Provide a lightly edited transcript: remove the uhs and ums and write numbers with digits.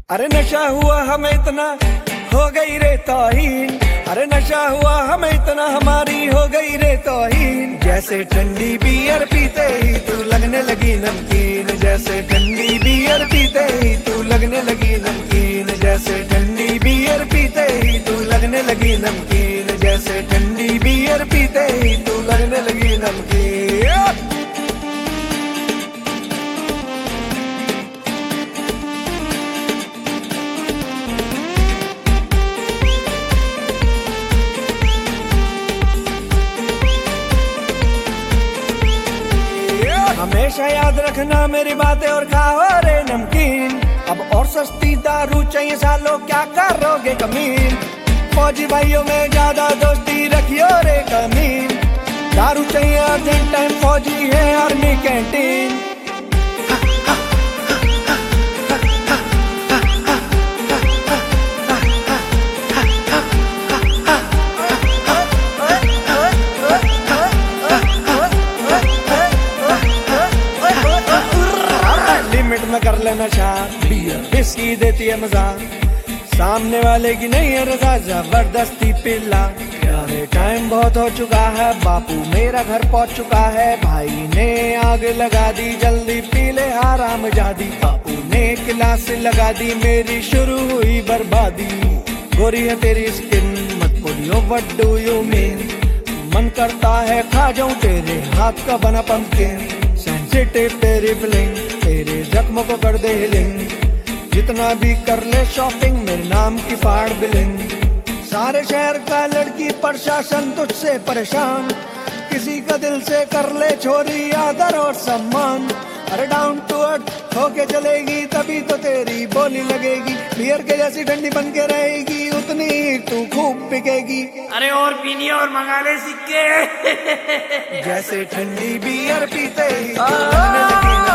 अरे नशा हुआ हमें इतना, हो गई रे तौहीन। अरे नशा हुआ हमें इतना, हमारी हो गई रे तौहीन। जैसे ठंडी बियर पीते ही तू लगने लगी नमकीन। जैसे ठंडी बियर पीते ही तू लगने लगी नमकीन। जैसे ठंडी बियर पीते ही तू लगने लगी नमकीन। जैसे ठंडी बियर पीते ही तू लगने लगी नमकीन। हमेशा याद रखना मेरी बातें और खाओ रे नमकीन। अब और सस्ती दारू चाहिए सालों, क्या करोगे कमीन। फौजी भाइयों में ज्यादा दोस्ती रखियो रे कमीन। दारू चाहिए अर्जेंट टाइम, फौजी है आर्मी कैंटीन। लिमिट में कर लेना शान, विस्की देती है मजा, सामने वाले की नहीं है रजा, जबरदस्ती पिला। यारे टाइम बहुत हो चुका है, बापू मेरा घर पहुंच चुका है। भाई ने आग लगा दी, जल्दी पी ले आराम जादी। बापू ने गिलास लगा दी, मेरी शुरू हुई बर्बादी। गोरी है तेरी स्किन, मत बोलियो व्हाट डू यू मीन। मन करता है खा जाऊं तेरे हाथ का बना पंपकिन। सेंसिटिव तेरी फीलिंग, तेरे जख्मों को कर दे हिलिंग। जितना भी कर ले शॉपिंग, मेरे नाम की फाड़ बिलिंग। सारे शहर का लड़की प्रशासन तुझसे परेशान, किसी का दिल से कर ले चोरी आदर और सम्मान। अरे डाउन टू अर्थ होके चलेगी, तभी तो तेरी बोली लगेगी। बियर के जैसी ठंडी बन के रहेगी, उतनी तू खूब बिकेगी। अरे और पीनी और मंगा ले सिक्के। जैसे ठंडी बियर पीते ही